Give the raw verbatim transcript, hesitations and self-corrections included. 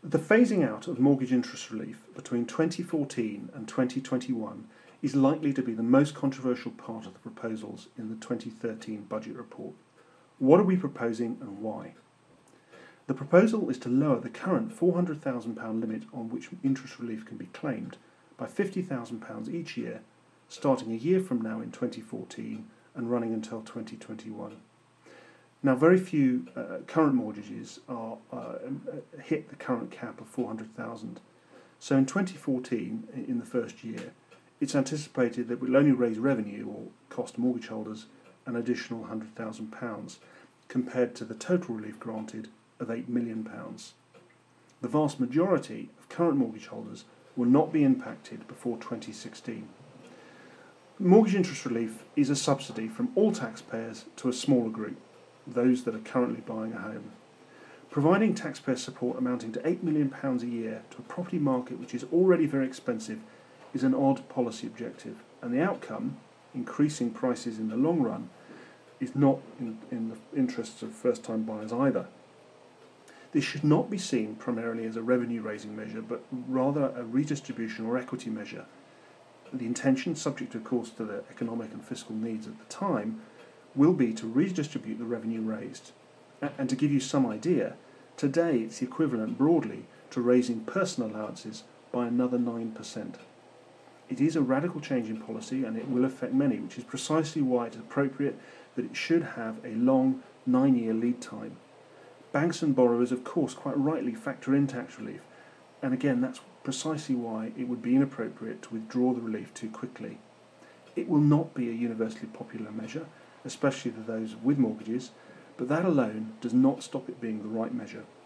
The phasing out of mortgage interest relief between twenty fourteen and twenty twenty-one is likely to be the most controversial part of the proposals in the twenty thirteen budget report. What are we proposing and why? The proposal is to lower the current four hundred thousand pounds limit on which interest relief can be claimed by fifty thousand pounds each year, starting a year from now in twenty fourteen and running until twenty twenty-one. Now, very few uh, current mortgages are uh, hit the current cap of four hundred thousand. So in twenty fourteen, in the first year, it's anticipated that it will only raise revenue or cost mortgage holders an additional one hundred thousand pounds compared to the total relief granted of eight million pounds. The vast majority of current mortgage holders will not be impacted before twenty sixteen. Mortgage interest relief is a subsidy from all taxpayers to a smaller group, those that are currently buying a home. Providing taxpayer support amounting to eight million pounds a year to a property market which is already very expensive is an odd policy objective, and the outcome, increasing prices in the long run, is not in, in the interests of first-time buyers either. This should not be seen primarily as a revenue-raising measure, but rather a redistribution or equity measure. The intention, subject of course to the economic and fiscal needs at the time, will be to redistribute the revenue raised. And to give you some idea, today it's equivalent broadly to raising personal allowances by another nine percent. It is a radical change in policy and it will affect many, which is precisely why it's appropriate that it should have a long nine-year lead time. Banks and borrowers, of course, quite rightly factor in tax relief, and again that's precisely why it would be inappropriate to withdraw the relief too quickly. It will not be a universally popular measure, especially for those with mortgages, but that alone does not stop it being the right measure.